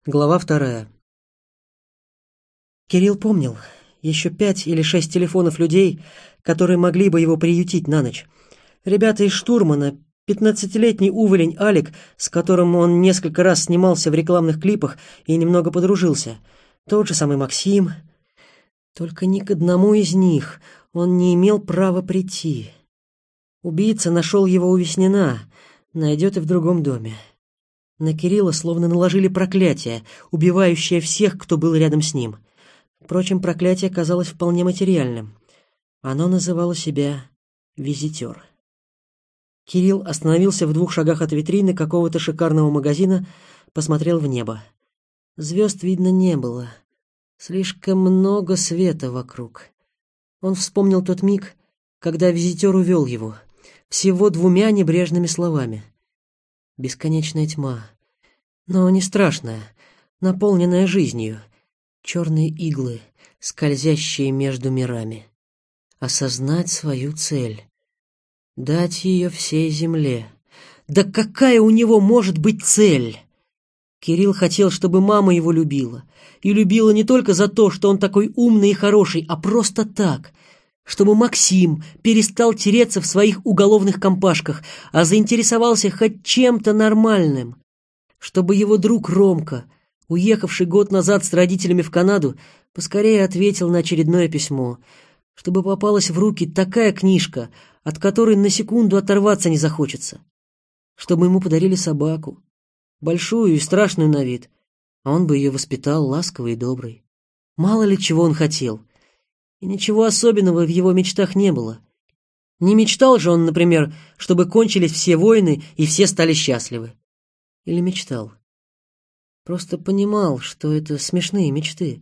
Глава 2. Кирилл помнил еще 5 или 6 телефонов людей, которые могли бы его приютить на ночь. Ребята из штурмана, 15-летний уволень Алик, с которым он несколько раз снимался в рекламных клипах и немного подружился, тот же самый Максим. Только ни к одному из них он не имел права прийти. Убийца нашел его у Веснина, найдет и в другом доме. На Кирилла словно наложили проклятие, убивающее всех, кто был рядом с ним. Впрочем, проклятие казалось вполне материальным. Оно называло себя «Визитер». Кирилл остановился в 2 шагах от витрины какого-то шикарного магазина, посмотрел в небо. Звезд видно не было. Слишком много света вокруг. Он вспомнил тот миг, когда визитер увел его, всего 2 небрежными словами. Бесконечная тьма, но не страшная, наполненная жизнью. Черные иглы, скользящие между мирами. Осознать свою цель. Дать ее всей земле. Да какая у него может быть цель? Кирилл хотел, чтобы мама его любила. И любила не только за то, что он такой умный и хороший, а просто так. Чтобы Максим перестал тереться в своих уголовных компашках, а заинтересовался хоть чем-то нормальным. Чтобы его друг Ромка, уехавший год назад с родителями в Канаду, поскорее ответил на очередное письмо. Чтобы попалась в руки такая книжка, от которой на секунду оторваться не захочется. Чтобы ему подарили собаку, большую и страшную на вид, а он бы ее воспитал ласковой и доброй. Мало ли чего он хотел. И ничего особенного в его мечтах не было. Не мечтал же он, например, чтобы кончились все войны и все стали счастливы. Или мечтал? Просто понимал, что это смешные мечты.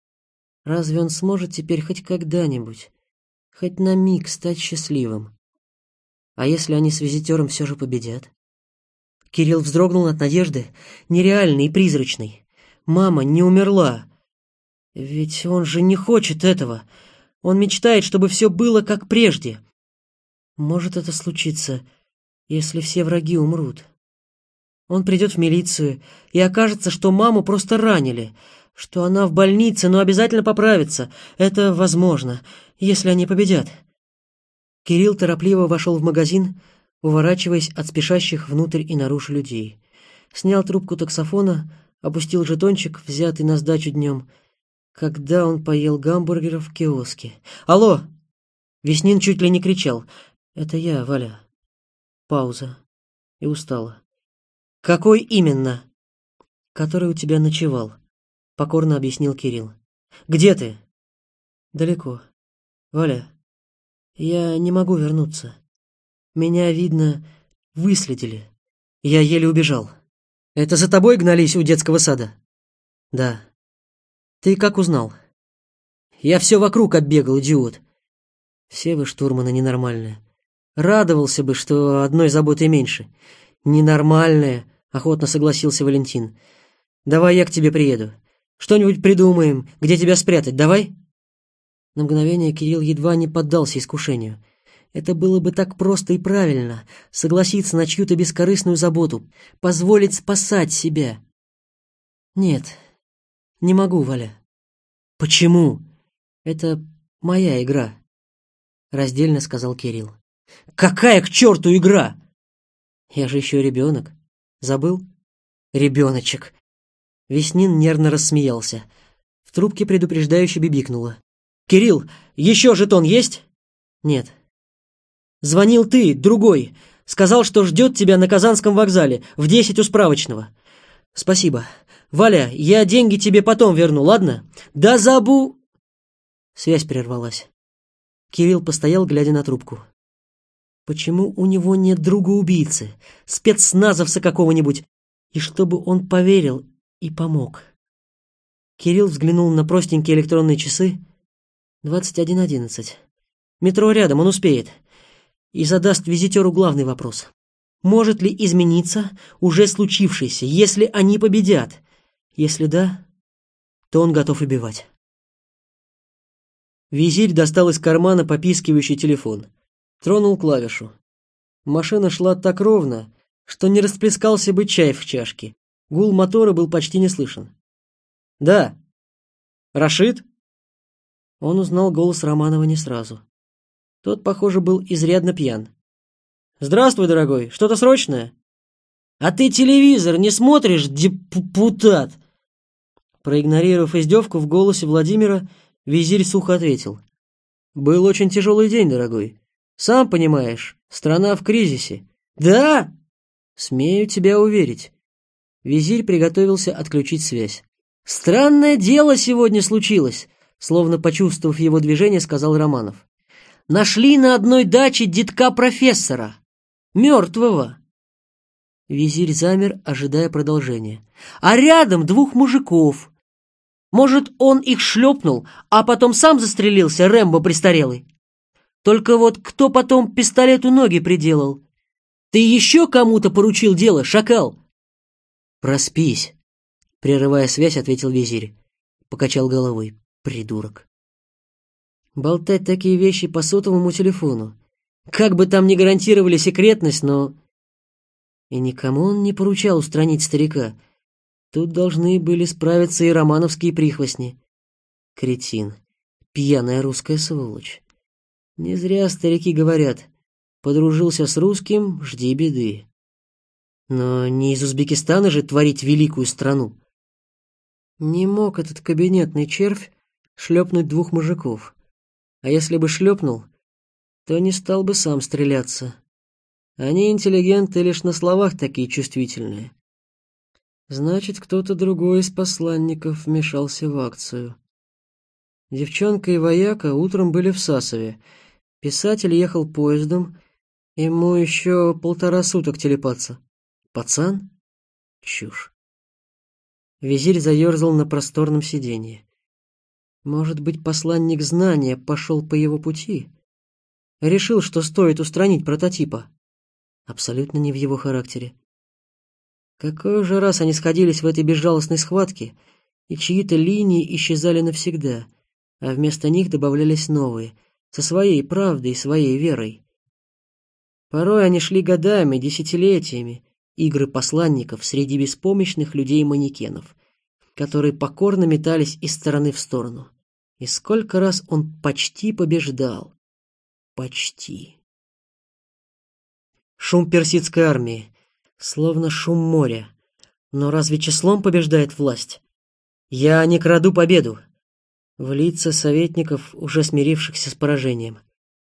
Разве он сможет теперь хоть когда-нибудь, хоть на миг стать счастливым? А если они с визитером все же победят? Кирилл вздрогнул от надежды, нереальной и призрачной. Мама не умерла. Ведь он же не хочет этого. Он мечтает, чтобы все было как прежде. Может это случиться, если все враги умрут. Он придет в милицию, и окажется, что маму просто ранили, что она в больнице, но обязательно поправится. Это возможно, если они победят. Кирилл торопливо вошел в магазин, уворачиваясь от спешащих внутрь и наружу людей. Снял трубку таксофона, опустил жетончик, взятый на сдачу днем, когда он поел гамбургеров в киоске. «Алло!» Веснин чуть ли не кричал. «Это я, Валя». Пауза. И устала. «Какой именно?» «Который у тебя ночевал», — покорно объяснил Кирилл. «Где ты?» «Далеко. Валя, я не могу вернуться. Меня, видно, выследили. Я еле убежал». «Это за тобой гнались у детского сада?» «Да». «Ты как узнал?» «Я все вокруг оббегал, идиот». «Все вы, штурманы, ненормальные. Радовался бы, что одной заботой меньше». «Ненормальные», — охотно согласился Валентин. «Давай я к тебе приеду. Что-нибудь придумаем, где тебя спрятать, давай?» На мгновение Кирилл едва не поддался искушению. Это было бы так просто и правильно — согласиться на чью-то бескорыстную заботу, позволить спасать себя. «Нет, не могу, Валя». «Почему?» «Это моя игра», — раздельно сказал Кирилл. «Какая к черту игра?» «Я же еще ребенок. Забыл?» «Ребеночек». Веснин нервно рассмеялся. В трубке предупреждающе бибикнуло. «Кирилл, еще жетон есть?» «Нет». «Звонил ты, другой. Сказал, что ждет тебя на Казанском вокзале в 10 у справочного». «Спасибо. Валя, я деньги тебе потом верну, ладно?» «Да Связь прервалась. Кирилл постоял, глядя на трубку. Почему у него нет друга-убийцы, спецназовца какого-нибудь, и чтобы он поверил и помог? Кирилл взглянул на простенькие электронные часы. 21:11. Метро рядом, он успеет. И задаст визитеру главный вопрос. Может ли измениться уже случившееся, если они победят? Если да, то он готов убивать. Визирь достал из кармана попискивающий телефон. Тронул клавишу. Машина шла так ровно, что не расплескался бы чай в чашке, Гул мотора был почти не слышен. «Да. Рашид?» Он узнал голос Романова не сразу. Тот, похоже, был изрядно пьян. «Здравствуй, дорогой. Что-то срочное?» «А ты телевизор не смотришь, депутат?» Проигнорировав издевку в голосе Владимира, визирь сухо ответил. «Был очень тяжелый день, дорогой. Сам понимаешь, страна в кризисе». «Да?» «Смею тебя уверить». Визирь приготовился отключить связь. «Странное дело сегодня случилось», словно почувствовав его движение, сказал Романов. «Нашли на одной даче детка профессора. Мертвого». Визирь замер, ожидая продолжения. «А рядом 2 мужиков. Может, он их шлепнул, а потом сам застрелился, Рэмбо престарелый? Только вот кто потом пистолету ноги приделал? Ты еще кому-то поручил дело, шакал?» «Проспись», — прерывая связь, ответил визирь. Покачал головой. «Придурок. Болтать такие вещи по сотовому телефону. Как бы там ни гарантировали секретность, но...» И никому он не поручал устранить старика. Тут должны были справиться и романовские прихвостни. Кретин. Пьяная русская сволочь. Не зря старики говорят: подружился с русским — жди беды. Но не из Узбекистана же творить великую страну. Не мог этот кабинетный червь шлепнуть 2 мужиков. А если бы шлепнул, то не стал бы сам стреляться. Они, интеллигенты, лишь на словах такие чувствительные. Значит, кто-то другой из посланников вмешался в акцию. Девчонка и вояка утром были в Сасове. Писатель ехал поездом, ему еще 1,5 суток телепаться. Пацан? Чушь. Визирь заерзал на просторном сиденье. Может быть, посланник знания пошел по его пути? Решил, что стоит устранить прототипа. Абсолютно не в его характере. Какой же раз они сходились в этой безжалостной схватке, и чьи-то линии исчезали навсегда, а вместо них добавлялись новые, со своей правдой и своей верой. Порой они шли годами, десятилетиями, игры посланников среди беспомощных людей-манекенов, которые покорно метались из стороны в сторону. И сколько раз он почти побеждал. Почти. Шум персидской армии, словно шум моря. Но разве числом побеждает власть? Я не краду победу. В лица советников, уже смирившихся с поражением.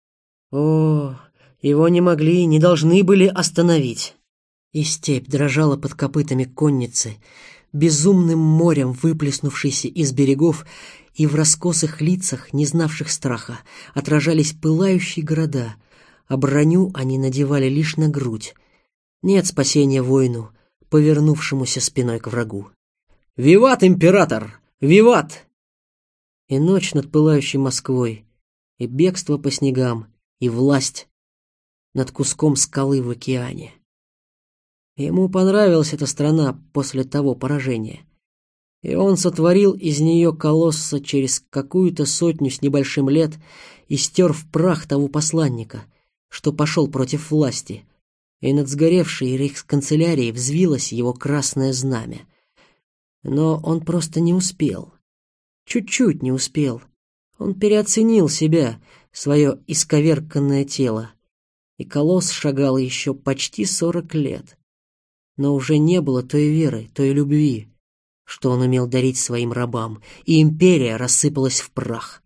О, его не могли, не должны были остановить. И степь дрожала под копытами конницы, безумным морем выплеснувшейся из берегов, и в раскосых лицах, не знавших страха, отражались пылающие города, а броню они надевали лишь на грудь. Нет спасения воину, повернувшемуся спиной к врагу. «Виват, император! Виват!» И ночь над пылающей Москвой, и бегство по снегам, и власть над куском скалы в океане. Ему понравилась эта страна после того поражения, и он сотворил из нее колосса через какую-то 100 с небольшим лет и стер в прах того посланника, что пошел против власти, и над сгоревшей рейхсканцелярией взвилось его красное знамя. Но он просто не успел. Чуть-чуть не успел. Он переоценил себя, свое исковерканное тело, и колосс шагал еще почти 40 лет. Но уже не было той веры, той любви, что он умел дарить своим рабам, и империя рассыпалась в прах.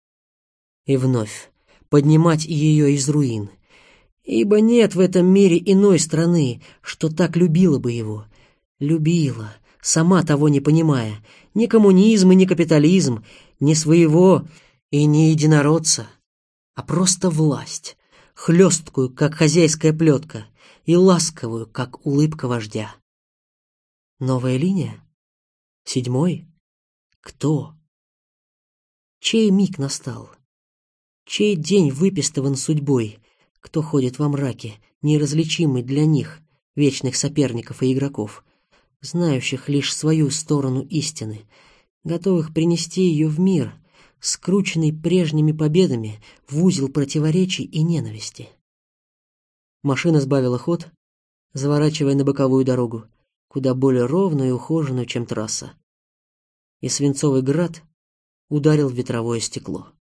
И вновь поднимать ее из руин, ибо нет в этом мире иной страны, что так любила бы его. Любила, сама того не понимая, ни коммунизм и ни капитализм, ни своего и ни единородца, а просто власть, хлесткую, как хозяйская плетка, и ласковую, как улыбка вождя. Новая линия? 7-й? Кто? Чей миг настал? Чей день выпистован судьбой? Кто ходит во мраке, неразличимый для них, вечных соперников и игроков, знающих лишь свою сторону истины, готовых принести ее в мир, скрученный прежними победами в узел противоречий и ненависти? Машина сбавила ход, заворачивая на боковую дорогу, куда более ровную и ухоженную, чем трасса. И свинцовый град ударил в ветровое стекло.